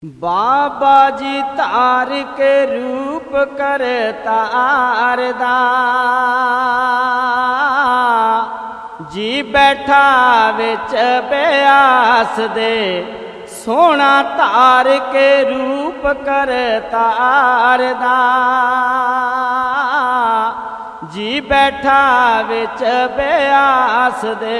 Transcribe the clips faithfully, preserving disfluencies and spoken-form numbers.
बाबा जी तार के रूप कर तारदा जी बैठा विच ब्यास दे सोना तार के रूप कर तारदा जी बैठा विच ब्यास दे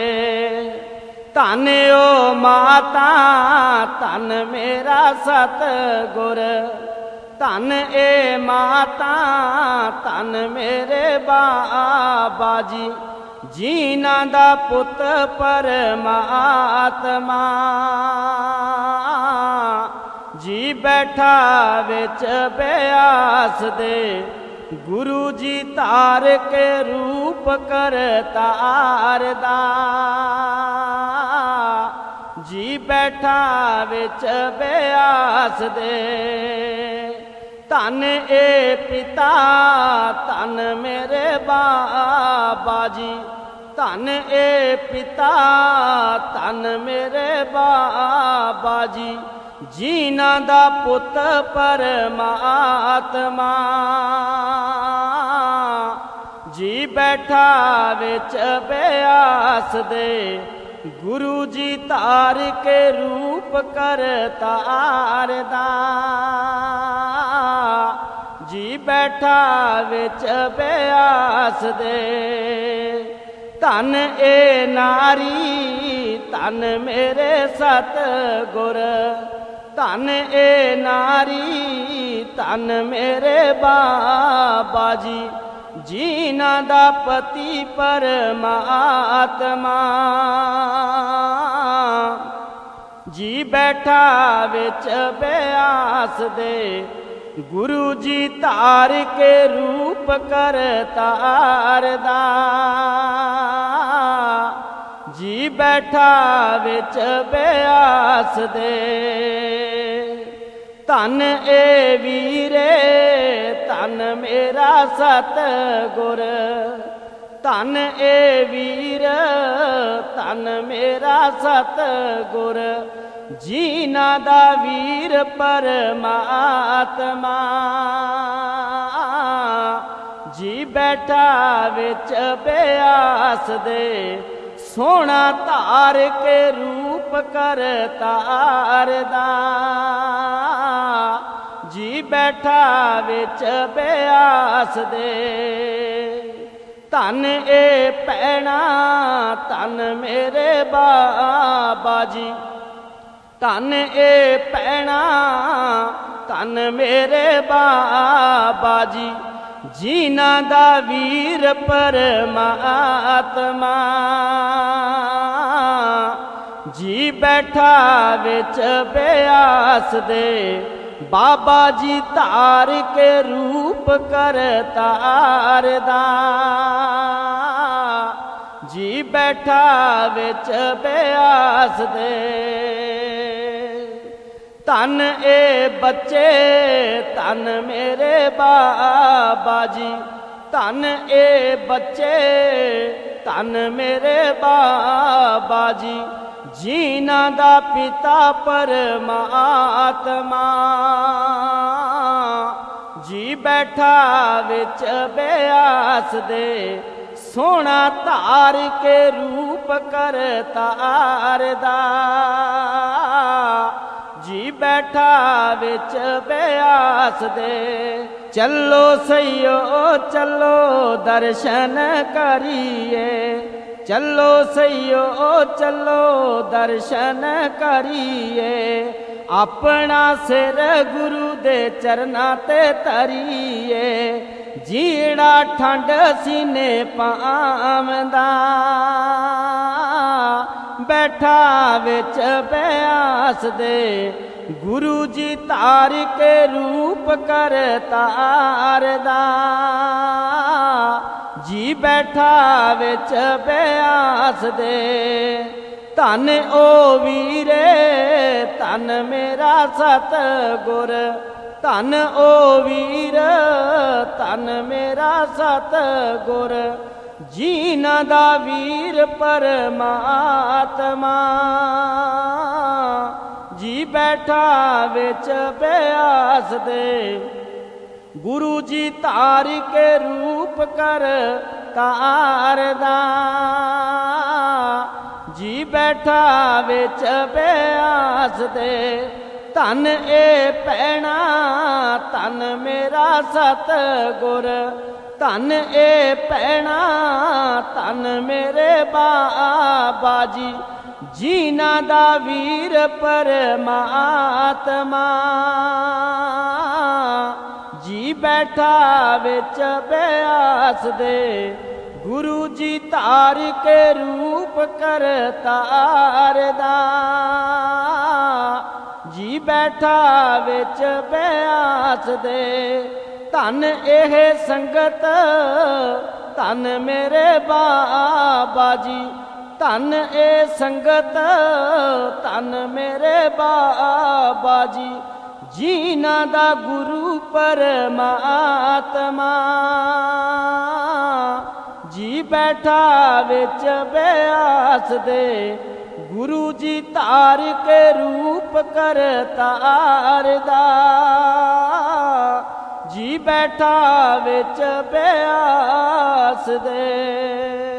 धन ओ माता धन मेरा सतगुर धन ए माता धन मेरे बाबा जी जीना दा पुत परमात्मा जी बैठा विच ब्यास दे गुरु जी तार के रूप कर तारदा जी बैठा विच ब्यास दे धन ए पिता धन मेरे बाबा जी धन ए पिता धन मेरे बाबा जी जीना दा पुत परमात्मा जी बैठा विच ब्यास दे गुरु जी तार के रूप कर तारदा जी बैठा विच ब्यास दे धन ए नारी धन मेरे सतगुर धन ए नारी धन मेरे बाबा जी जीना दा पति परमात्मा जी बैठा विच ब्यास दे गुरु जी तार के रूप कर तारदा जी बैठा विच ब्यास दे धन ए वीरे धन मेरा सतगुर धन ए वीर धन मेरा सतगुर जीना दा वीर परमात्मा जी बैठा विच ब्यास दे सोना तार के रूप कर तारदा जी बैठा विच ब्यास दे धन ए पैना धन मेरे बाबा जी धन ए पैना धन मेरे बाबा जी जीना दा वीर परमात्मा जी बैठा विच ब्यास दे बाबा जी तार के रूप कर तारदा जी बैठा विच ब्यास दे धन ए बच्चे धन मेरे बाबा जी धन ए बच्चे धन मेरे बाबा जी जीना दा पिता परमात्मा जी बैठा विच ब्यास दे सोना तार के रूप कर तारदा जी बैठा विच ब्यास दे चलो सैयो चलो दर्शन करिए चलो सैयो चलो दर्शन करिए अपना सिर गुरु दे चरना ते तरिए जीड़ा ठंड सीने पावदा बैठा विच ब्यास दे गुरु जी तार के रूप कर तारदा जी बैठा विच ब्यास दे धन ओ वीरे धन मेरा सतगुर धन ओ वीर धन मेरा सतगुर जीना दा वीर परमात्मा ਜੀ ਬੈਠਾ ਵਿੱਚ ਬਿਆਸ ਦੇ। ਗੁਰੂ ਜੀ ਧਾਰ ਕੇ ਰੂਪ ਕਰ ਤਾਰਦਾ, ਜੀ ਬੈਠਾ ਵਿੱਚ ਬਿਆਸ ਦੇ। ਧਨ ਇਹ ਭੈਣਾ ਧਨ ਮੇਰਾ ਸਤਿਗੁਰ, ਧਨ ਇਹ ਭੈਣਾ ਧਨ ਮੇਰੇ ਬਾਬਾ ਜੀ। ਜੀਨਾ ਦਾ ਵੀਰ ਪਰਮਾਤਮਾ, ਜੀ ਬੈਠਾ ਵਿੱਚ ਬਿਆਸ ਦੇ। ਗੁਰੂ ਜੀ ਧਾਰ ਕੇ ਰੂਪ ਕਰ ਤਾਰਦਾ, ਜੀ ਬੈਠਾ ਵਿੱਚ ਬਿਆਸ ਦੇ। ਧਨ ਇਹ ਸੰਗਤ ਧਨ ਮੇਰੇ ਬਾਬਾ ਜੀ, ਧਨ ਇਹ ਸੰਗਤ ਧਨ ਮੇਰੇ ਬਾਬਾ ਜੀ। ਜੀਨਾ ਦਾ ਗੁਰੂ ਪਰਮਾਤਮਾ, ਜੀ ਬੈਠਾ ਵਿੱਚ ਬਿਆਸ ਦੇ। ਗੁਰੂ ਜੀ ਧਾਰ ਕੇ ਰੂਪ ਕਰ ਤਾਰਦਾ, ਜੀ ਬੈਠਾ ਵਿੱਚ ਬਿਆਸ ਦੇ।